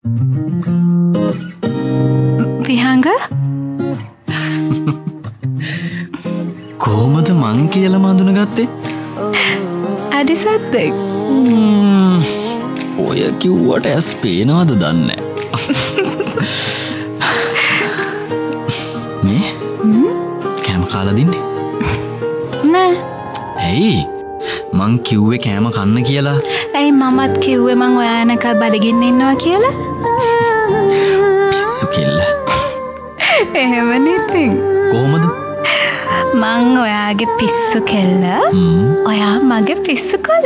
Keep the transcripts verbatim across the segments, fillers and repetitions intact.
විහංග කොහොමද මං කියලා මඳුනගත්තේ? අදිසත් එක් ඔය කිව්වට ඇස් පේනවද දන්නේ මේ කෑම කාලා දින්නේ නෑ. ඇයි මං කිව්වේ කෑම කන්න කියලා? ඇයි මමත් කිව්වේ මං ඔයා යනකල් බඩගින්න ඉන්නවා කියලා? පිස්සු කෙල්ල. එහෙමනේ ඉතින්. කොහොමද? මං ඔයාගේ පිස්සු කෙල්ල, ඔයා මගේ පිස්සු කොල්ල.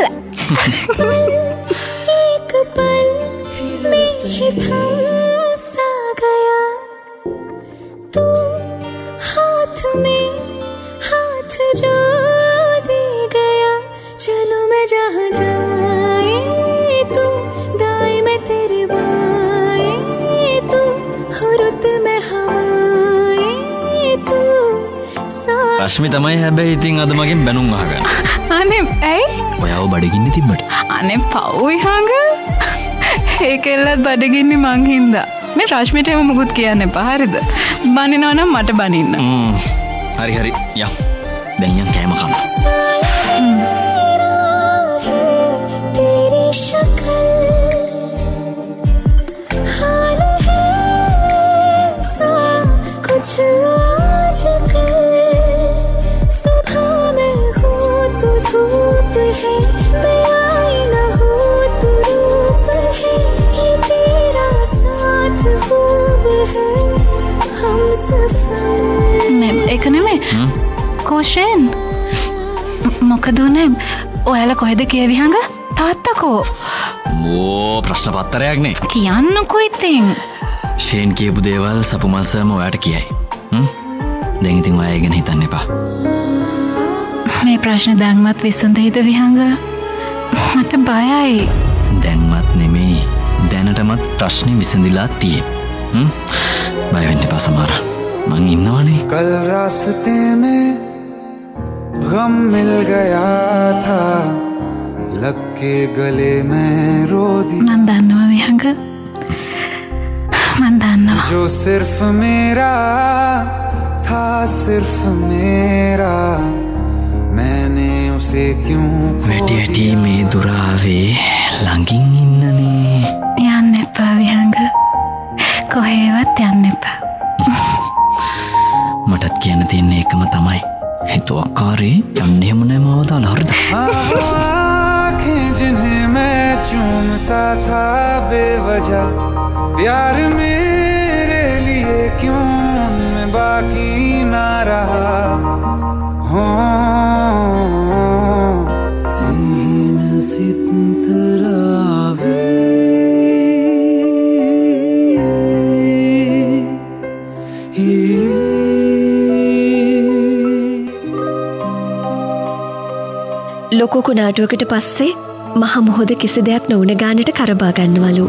एक पल में ही थम सा गया तू हाथ में हाथ जो दे गया चलो मैं जहाँ जाए तू दाएं में तेरे बाएं तू हो रुत में हवाएं तू රශ්මි තමයි හැබැයි ඉතින් අද මගෙන් බැනුම් අහගන්න. අනේ ඇයි? ඔයාව බඩගින්නේ තිබ්බට. අනේ පව් විහංග. ඒකෙල්ලත් බඩගින්නේ මං හින්දා. මේ රශ්මිට එම මුකුත් කියන්න එපා හරිද? බනිනවා නම් මට බනින්න. හ්ම්. හරි හරි. යම්. දැන් යන් කෑම කන්න. तेरी शक्ल हाल है सा कुछ आजकल सुबह में हूँ तो धूप है मैं आईना हूँ तो रूप है ये तेरा साथ खूब है हम सफर मैं एक නෙමෙයි කෝෂෙන් මොකද උනේ ඔයාලා කොහෙද කියේ විහංග තාත්තකෝ මෝ ප්‍රශ්න පත්‍රයක් නේ කියන්නකෝ ඉතින් ෂේන් කියපු දේවල් සපුමල්සම ඔයාට කියයි හ්ම් දැන් ඉතින් ඔයා ගැන හිතන්න එපා මේ ප්‍රශ්න දැන්වත් විසඳෙයිද විහංග මට බයයි දැන්වත් නෙමෙයි දැනටමත් ප්‍රශ්නේ විසඳිලා තියෙන්නේ හ්ම් බය වෙන්න එපා සමහර මං ඉන්නවනේ कल रास्ते में गम मिल गया था लग के गले में रो दी මන් දන්නවා විහංග මන් දන්නවා जो सिर्फ मेरा था सिर्फ मेरा मैंने उसे क्यों වැටි වැටි මේ දුර ආවේ ළඟින් ඉන්නනේ යන්න එපා විහංග කොහෙවත් යන්න එපා මටත් කියන්න තියෙන්නේ එකම තමයි හිතුවක්කාරේ යන්නේ එහෙම නෑ මාව දාලා හරිද आँखें जिन्हें मैं चूमता था बेवजह प्यार मेरे लिए क्यों उनमें बाकी ना रहा हो सीन सितरावे ලොකු කුණාටුවකට පස්සේ මහ මොහොත කිසි දෙයක් නොවුන ගානට කරබා ගන්නවලු.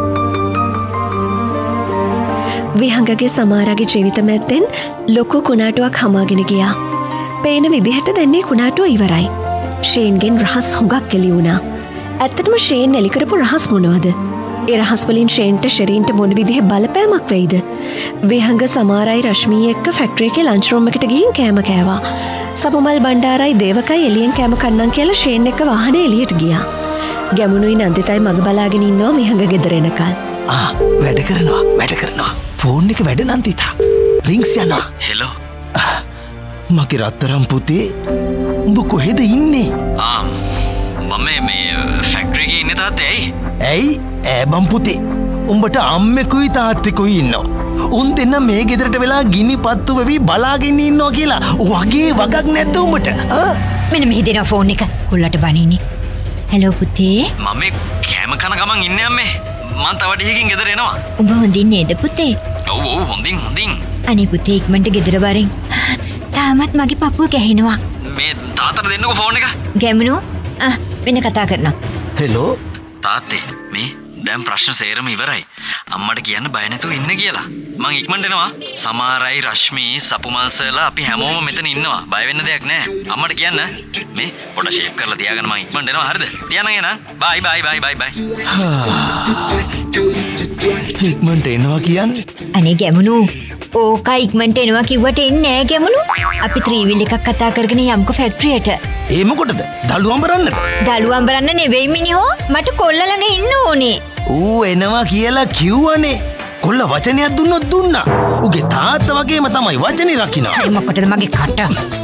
විහංගගේ සමාරගේ ජීවිත මැද්දෙන් ලොකු කුණාටුවක් හමාගෙන ගියා. පේන විදිහට දැන් මේ කුණාටුව ඉවරයි. ෂේන්ගෙන් රහස් හුඟක් එළි වුණා. ඇත්තටම ෂේන් එලි කරපු රහස් මොනවද? ඒ රහස් වලින් ෂේන්ට ෂෙරීන්ට මොන විදිහේ බලපෑමක් වෙයිද? විහංග සමාරයි රශ්මී එක්ක ෆැක්ටරි එකේ ලන්ච් රූම් එකට ගිහින් කෑම කෑවා. සපුමල් බණ්ඩාරයි දේවකයි එළියෙන් කෑම කන්නම් කියලා ෂේන් එක්ක වාහනේ එළියට ගියා. ගැමුණුයි නන්දිතයි මග බලාගෙන ඉන්නවා විහංග ගෙදර එනකල්. ආ වැඩ කරනවා වැඩ කරනවා ෆෝන් එක වැඩ නන්දිතා රින්ග්ස් යනවා හෙලෝ මගේ රත්තරන් පුතේ උඹ කොහෙද ඉන්නේ? ආ මම මේ ෆැක්ටරි එකේ ඉන්නේ තාත්තේ ඇයි? ඇයි ඈබම් පුතේ උඹට අම්මෙකුයි තාත්තෙකුයි ඉන්නවා. උන් දෙන්න මේ ගෙදරට වෙලා ගිනි පත්තු වෙවි බලාගෙන ඉන්නවා කියලා වගේ වගක් නැද්ද උඹට? ආ මෙන්න මෙහි දෙන ෆෝන් එක කුල්ලට බණින්නේ. හෙලෝ පුතේ මම කෑම කන ගමන් ඉන්නේ අම්මේ. මං තව ටිකකින් ගෙදර එනවා. උඹ හොඳින් නේද පුතේ? ඔව් ඔව් හොඳින් හොඳින්. අනේ පුතේ ඉක්මනට ගෙදර වරෙන්. තාමත් මගේ පපුව ගැහෙනවා. මේ තාත්තට දෙන්නකෝ ෆෝන් එක. ගැමුණු ආ වෙන කතා කරනවා. හෙලෝ තාත්තේ මේ දැන් ප්‍රශ්න සේරම ඉවරයි. අම්මට කියන්න බය නැතුව ඉන්න කියලා. මං ඉක්මනට එනවා. සමාරයි රශ්මී සපුමල්සලා අපි හැමෝම මෙතන ඉන්නවා. බය වෙන්න දෙයක් නැහැ. අම්මට කියන්න මේ පොඩ ෂේප් කරලා තියාගන්න මං ඉක්මනට එනවා හරිද? තියානම් එනවා. බයි බයි බයි බයි බයි. ඉක්මනට එනවා කියන්නේ. අනේ ගැමුණු ඕකා ඉක්මනට එනවා කිව්වට එන්නේ නෑ ගැමුණු. අපි ත්‍රිවිල් එකක් කතා කරගෙන යමුකෝ ෆැක්ටරියට. ඒ මොකටද? දළුවම් බරන්නද? දළුවම් බරන්න නෙවෙයි මිනිහෝ. මට කොල්ල ළඟ ඉන්න ඕනේ. ඌ එනවා කියලා කිව්වනේ. කොල්ල වචනයක් දුන්නොත් දුන්නා. උගේ තාත්තා වගේම තමයි වචනේ රකින්නවා. ඒ මොකටද මගේ කට?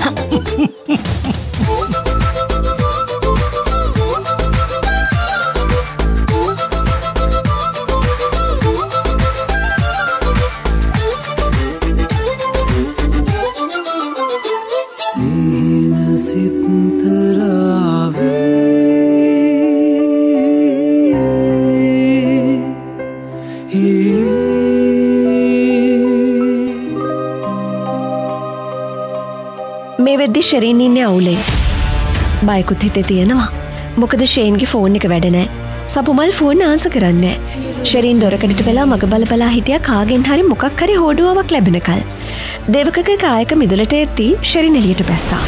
මේ වෙද්දි ෂෙරින් ඉන්නේ අවුලේ. බයිකුත් හිතේ තියෙනවා. මොකද ෂේන්ගේ ෆෝන් එක වැඩ නැහැ. සපුමල් ෆෝන් ආන්සර් කරන්නේ නැහැ. ෂෙරින් දොරකඩට වෙලා මග බල බලා හිටියා කාගෙන් හරි මොකක් හරි හොඩුවාවක් ලැබෙනකල්. දේවකගේ කායක මිදුලට එද්දී ෂෙරින් එළියට බැස්සා.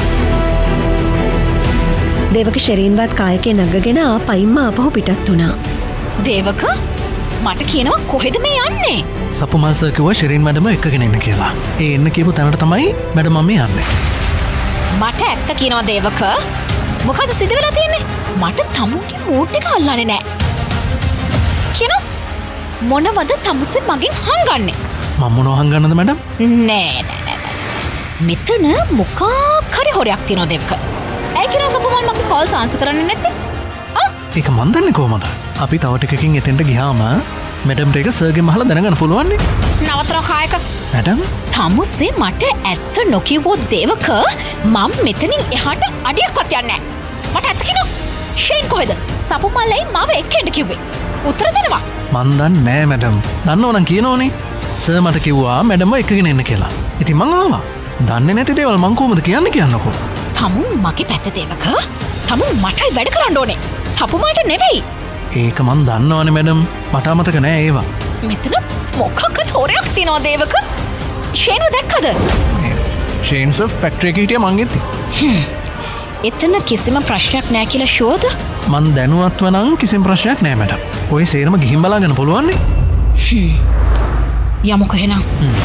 දේවක ෂෙරින්වත් කායකේ නගගෙන ආපයින්ම ආපහු පිටත් වුණා. දේවක මට කියනවා කොහෙද මේ යන්නේ? සපුමල් සර් කිව්වා ෂෙරින් මැඩම එක්කගෙන එන්න කියලා. ඒ එන්න කියපු තැනට තමයි මැඩම් මම යන්නේ. මට ඇත්ත කියනවා දේවක. මොකද සිද්ධ වෙලා තියෙන්නේ? මට තමුගේ මූඩ් එක අල්ලන්නේ නැහැ. කියනවා මොනවද තමුසේ මගෙන් හංගන්නේ? මම මොනව හංගන්නද මැඩම්? නෑ නෑ නෑ. මෙතන මොකක් හරි හොරයක් තියෙනවා දේවක. ඇයි කියනවා සපුමල් මගේ කෝල්ස් ආන්සර් කරන්නේ නැත්තේ? ආ ඒක මන් දන්නේ කොහමද? අපි තව ටිකකින් එතෙන්ට ගියාම මැඩම්ට ඒක සර්ගෙන් අහලා දැනගන්න පුළුවන් නේ. නවතර කායක. මැඩම් තමුසේ මට ඇත්ත නොකියවෝ දේවක මම මෙතනින් එහාට අඩියක්වත් යන්නේ නැහැ. මට ඇත්ත කියනවා. ෂේන් කොහෙද? සපුමල්ලයි මාව එක්කෙන්න කිව්වේ. උත්තර දෙනවා. මන් දන්නේ නෑ මැඩම්. දන්නවනම් කියනෝනේ. සර් මට කිව්වා මැඩම්ව එක්කගෙන එන්න කියලා. ඉතින් මං ආවා. දන්නේ නැති දේවල් මං කොහොමද කියන්නේ කියන්නකෝ. තමුන් මගේ පැත්ත දේවක. තමුන් මටයි වැඩ කරන්න ඕනේ. තපුමාට නෙවෙයි. ඒක මන් දන්නවනේ මැඩම්. මට අමතක නෑ ඒවා. මෙතන මොකක්ද හොරයක් තියනවා දේවක? ෂේනු දැක්කද? ෂේන් සර් ෆැක්ටරි එකේ හිටියා මං එද්දි. එතන කිසිම ප්‍රශ්නයක් නෑ කියලා ෂුවර්ද? මන් දැනුවත්ව නම් කිසිම ප්‍රශ්නයක් නෑ මැඩම්. ඔය සේරම ගිහින් බලාගෙන පුළුවන් නේ. යමුකෝ එහෙනම්.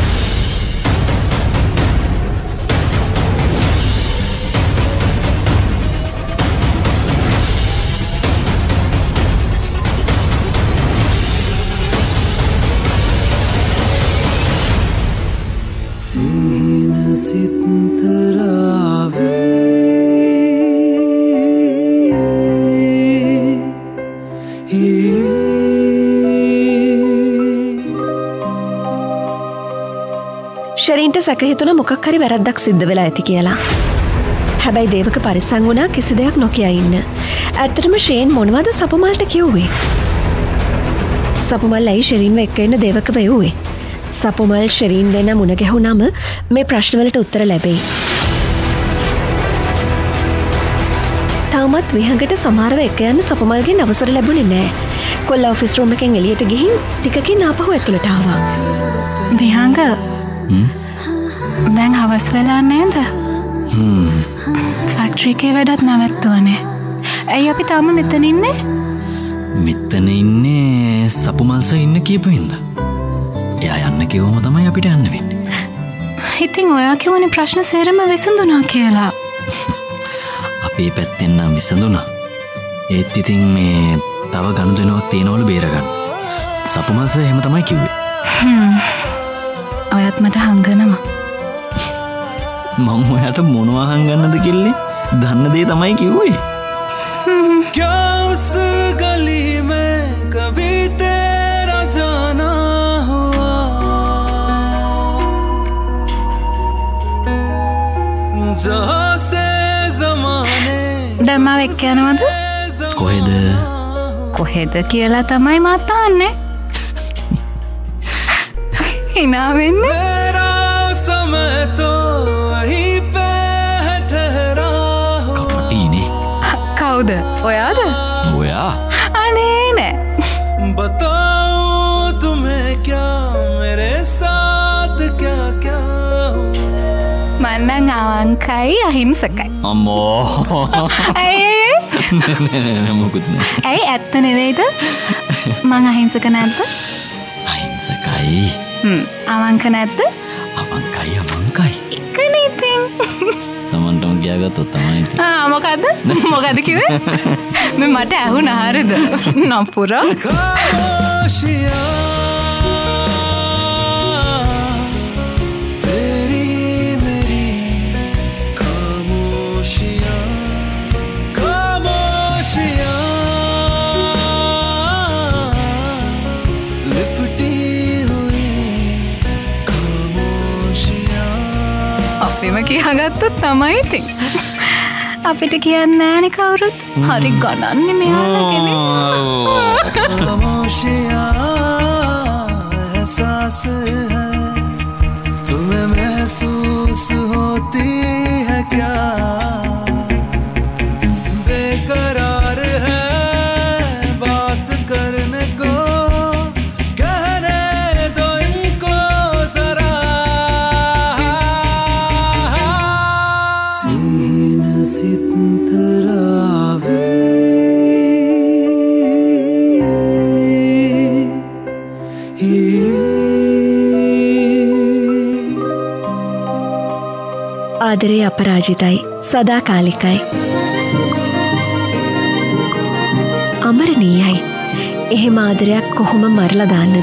ෂෙරින්ට සැක හිතුණා මොකක් හරි වැරද්දක් සිද්ධ වෙලා ඇති කියලා. හැබැයි දේවක පරිස්සම් වුණා කිසි දෙයක් නොකිය ඉන්න. ඇත්තටම ෂේන් මොනවද සපුමල්ට කිව්වේ? සපුමල් ඇයි ෂෙරින්ව එක්ක ඉන්න දේවක වෙව්වේ? සපුමල් ෂෙරින් දෙන්න මුණ ගැහුණාම මේ ප්‍රශ්නවලට උත්තර ලැබෙයි. තාමත් විහඟට සමහරව එක යන්න සපුමල්ගෙන් අවසර ලැබුණේ නැහැ. කොල්ලා ඔෆිස් රූම් එකෙන් එළියට ගිහින් ටිකකින් ආපහු ඇතුළට ආවා. විහඟ දැන් හවස් වෙලා නේද? හ්ම්. ෆැක්ටරි එකේ වැඩත් නවත්තුවනේ. ඇයි අපි තාම මෙතන ඉන්නේ? මෙතන ඉන්නේ සපුමල්ස ඉන්න කියපු හින්දා. එයා යන්න කිව්වම තමයි අපිට යන්න වෙන්නේ. ඉතින් ඔයා කියවනේ ප්‍රශ්න සේරම විසඳුණා කියලා. අපේ පැත්තෙන් නම් විසඳුණා. ඒත් ඉතින් මේ තව ගනුදෙනුවක් තියෙනවලු බේරගන්න. සපුමල්ස එහෙම තමයි කිව්වේ. හ්ම්. ඔයත් මට හංගනවා. මම ඔයාට මොනවා හංගන්නද කිල්ලේ? දන්න දේ තමයි කිව්වේ. क्या उस गली में कभी तेरा जाना हुआ जहाँ से ज़माने දැන් මාව එක්ක යනවද? කොහෙද? කොහෙද කියලා තමයි මට අහන්නේ. hina වෙන්නේ. मेरा समय तो वहीं पे है ठहरा हुआ කපටිනේ. කවුද? ඔයාද? ඔයා? අනේ නෑ. बताओ तुम्हें क्या मेरे साथ क्या क्या මම නම් අවංකයි අහිංසකයි. අම්මෝ. ඇයි නෑ නෑ මොකුත් නෑ. ඇයි ඇත්ත නෙවෙයිද? මං අහිංසක නැද්ද? අවංකයි. හ්ම් අවංක නැද්ද? අවංකයි අවංකයි. එකනේ ඉතින්. තමන්ටම කියාගත්තොත් තමයි ඉතින්. ආ මොකද්ද? මොකද්ද කිව්වේ? මේ මට ඇහුණා හරිද? නපුර. අපිම කියාගත්තොත් තමයි ඉතින්. අපිට කියන්නේ නෑනේ කවුරුත්. හරි ගණන්නේ මෙයාලගෙන. तुम्हें महसूस होती है क्या बेकरार है बात करने को कहने दो इनको जरा सीने सितरावे ආදරේ අපරාජිතයි සදාකාලිකයි අමරණීයයි එහෙම ආදරයක් කොහොම මරලා දාන්නද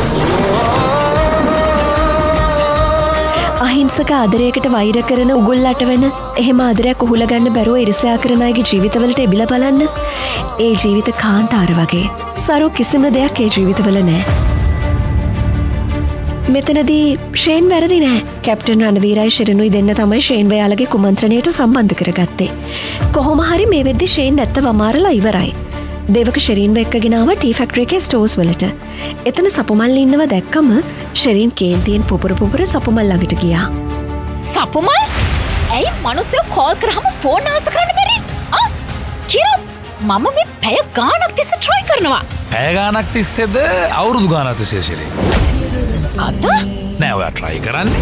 අහිංසක ආදරයකට වෛර කරන උගුල්ලට වෙන එහෙම ආදරයක් උහුල ගන්න බැරුව ඉරිසියා කරන අයගේ ජීවිතවලට එබිලා බලන්න ඒ ජීවිත කාන්තාර වගේ සරු කිසිම දෙයක් ඒ ජීවිතවල නැහැ මෙතනදී ෂේන් වැරදි නෑ කැප්ටන් රණවීරයි ශිරනුයි දෙන්න තමයි ෂේන් වයාලගේ කුමන්ත්‍රණයට සම්බන්ධ කරගත්තේ කොහොම හරි මේ වෙද්දි ෂේන් නැත්ත වමාරලා ඉවරයි දේවක ශරීන්ව එක්කගෙන ආව ටී ෆැක්ටරි එකේ ස්ටෝර්ස් වලට එතන සපුමල් ඉන්නව දැක්කම ශරීන් කේන්තියෙන් පුපුර පුපුර සපුමල් ළඟට ගියා සපුමල් ඇයි මිනිස්සු කෝල් කරාම ෆෝන් ආන්සර් කරන්න බැරි ආ කිරෝ මම මේ පැය ගාණක් තිස්සේ try කරනවා පැය ගාණක් තිස්සේද අවුරුදු ගාණක් තිස්සේ ශරීන් කද්ද? නෑ ඔයා try කරන්නේ.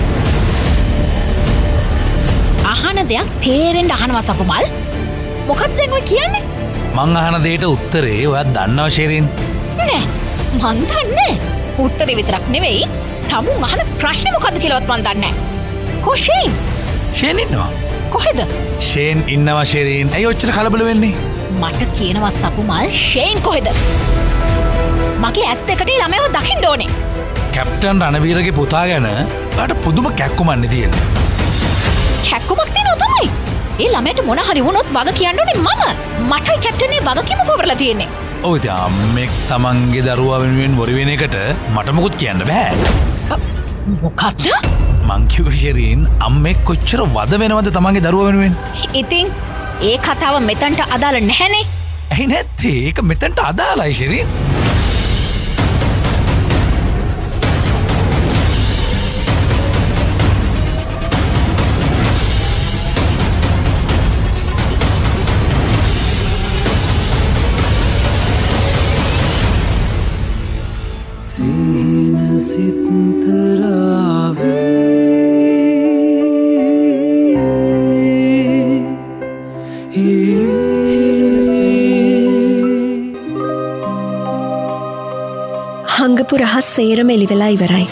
අහන දෙයක් තේරෙන්න අහනවා සපුමල්. මොකක්ද දැන් ඔය කියන්නේ? මං අහන දෙයට උත්තරේ ඔයා දන්නව ශරීන්? නෑ. මං දන්නේ. උත්තරේ විතරක් නෙවෙයි, තමුන් අහන ප්‍රශ්නේ මොකද්ද කියලාවත් මං දන්නේ නෑ. කොහෙන්? ෂේන් ඉන්නවා. කොහෙද? ෂේන් ඉන්නවා ශරීන්. ඇයි ඔච්චර කලබල වෙන්නේ? මට කියනවා සපුමල් ෂේන් කොහෙද? මගේ ඇස් දෙකට ළමයව දකින්න ඕනේ. කැප්ටන් රණවීරගේ පුතා ගැන ඔයාට පුදුම කැක්කුමන්නේ තියෙනවා. කැක්කුමක් තියෙනවා තමයි. ඒ ළමයට මොන හරි වුණොත් වග කියන්න ඕනේ මම. මටයි කැප්ටන් ඒ වගකීම පවරලා තියෙන්නේ. ඔව් ඉතින් අම්මෙක් තමන්ගේ දරුවා වෙනුවෙන් වොරි වෙන එකට මට මොකුත් කියන්න බෑ. මොකද්ද? මං කිව්වේ ශරීන් අම්මෙක් කොච්චර වද වෙනවද තමන්ගේ දරුවා වෙනුවෙන්? ඉතින් ඒ කතාව මෙතනට අදාළ නැහැනේ. ඇයි නැත්තේ? ඒක මෙතනට අදාළයි ශරීන්. හංගපු රහස් සේරම එළිවෙලා ඉවරයි.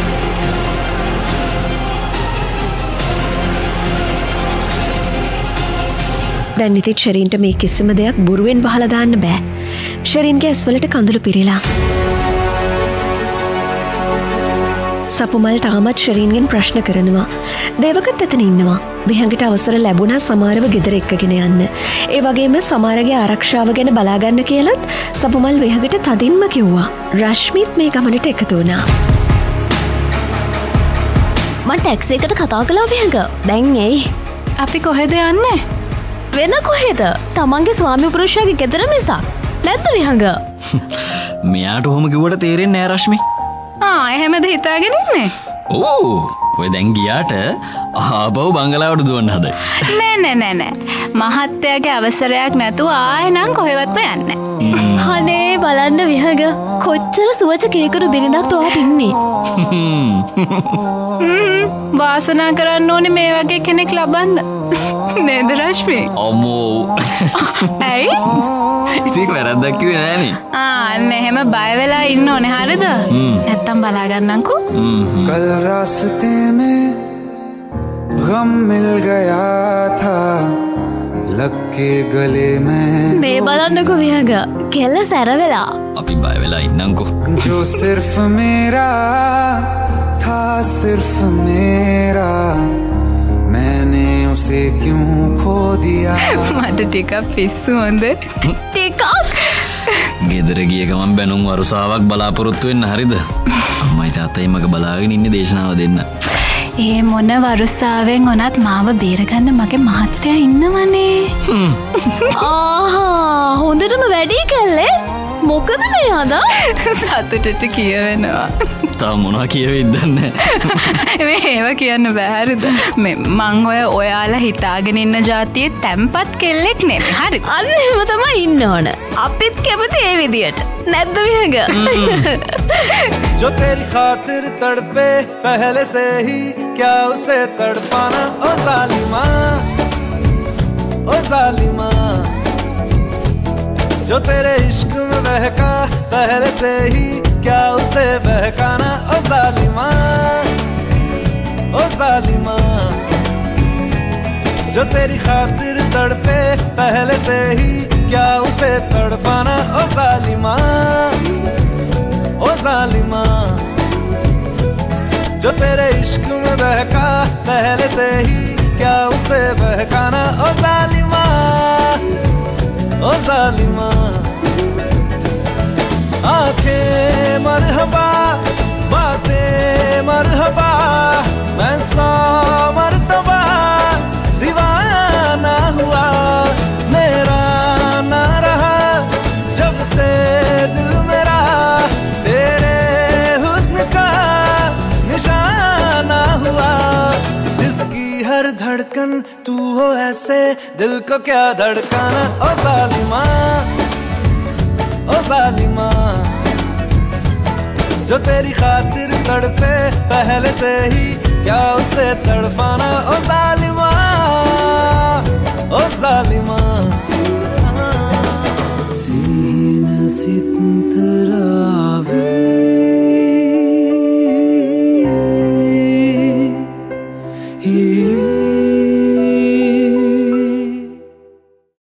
දැන් ඉතින් ෂෙරින්ට මේ කිසිම දෙයක් බොරුවෙන් වහලා දාන්න බෑ. ෂෙරින්ගේ ඇස්වලට කඳුළු පිරීලා. සපුමල් තාමත් ෂෙරින්ගෙන් ප්‍රශ්න කරනවා. දේවකත් එතන ඉන්නවා. විහඟට අවසර ලැබුණා සමාරව ගෙදර එක්කගෙන යන්න. ඒ වගේම සමාරගේ ආරක්ෂාව ගැන බලා ගන්න කියලත් සපුමල් විහඟට තදින්ම කිව්වා. රශ්මිත් මේ ගමනට එකතු වුණා. මම ටැක්සි එකට කතා කළා විහඟ. දැන් එයි. අපි කොහෙද යන්නේ? වෙන කොහෙද? තමන්ගේ ස්වාමි පුරුෂයාගේ ගෙදර මිසක්. නැද්ද විහඟ? මෙයාට ඔහොම කිව්වට තේරෙන්නේ නෑ රශ්මි. ආ එහෙමද හිතාගෙන ඉන්නේ? ඕ ඔය දැන් ගියාට ආපහු බංගලාවට දුවන්න හදයි. නෑ නෑ නෑ නෑ. මහත්තයාගේ අවසරයක් නැතුව ආයෙ නම් කොහෙවත්ම යන්නේ නෑ. අනේ බලන්න විහඟ කොච්චර සුවච කේකරු බිරිඳක් ඔයාට ඉන්නේ. හ්ම් වාසනා කරන්න ඕනේ මේ වගේ කෙනෙක් ලබන්න. නේද රශ්මි? අම්මෝ. ඇයි? ඉතින් වැරද්දක් කිව්වේ නෑනේ. ආ අන්න එහෙම බය වෙලා ඉන්න ඕනේ හරිද? නැත්තම් බලා ගන්නම්කෝ. कल रास्ते में गम मिल गया था लग के गले में මේ බලන්නකෝ විහඟ කෙල්ල සැර වෙලා. අපි බය වෙලා ඉන්නම්කෝ. जो सिर्फ मेरा था सिर्फ मेरा मैंने उसे क्यों खो दिया මට ටිකක් පිස්සු හොඳ. ටිකක් ගෙදර ගිය ගමන් බැනුම් වරුසාවක් බලාපොරොත්තු වෙන්න හරිද? අම්මයි තාත්තයි මග බලාගෙන ඉන්නේ දේශනාව දෙන්න. ඒ මොන වරුසාවෙන් වුණත් මාව බේරගන්න මගේ මහත්තයා ඉන්නවනේ. ආහා හොඳටම වැඩි කල්ලේ. මොකද මේ අදා සතුටට කියවෙනවා. තාම මොනවා කියවෙයිද දන්නේ නැහැ. මේ ඒව කියන්න බෑ හරිද? මේ මං ඔය ඔයාලා හිතාගෙන ඉන්න જાතියේ තැම්පත් කෙල්ලෙක් නෙමෙයි. හරි. අන්න එහෙම තමයි ඉන්න ඕන. අපිත් කැමති ඒ විදියට. නැද්ද විහඟ? जो तेरी खातिर तड़पे पहले से ही क्या उसे तड़पाना ओ जालिमा ओ जालिमा जो तेरे इश्क में बहका पहले से ही क्या उसे बहकाना ओ जालिमा ओ जालिमा जो तेरी खातिर तड़पे पहले से ही क्या उसे तड़पाना ओ जालिमा ओ जालिमा जो तेरे इश्क में बहका पहले से ही क्या उसे बहकाना ओ जालिमा ओ जालिमा आंखें मरहबा बातें मरहबा मैं सौ मर्तबा दीवाना हुआ मेरा ना रहा जब से दिल मेरा तेरे हुस्न का निशाना हुआ जिसकी हर धड़कन तू हो ऐसे दिल को क्या धड़काना ओ जालिमा ओ जालिमा जो तेरी खातिर तड़पे पहले से ही क्या उसे तड़पा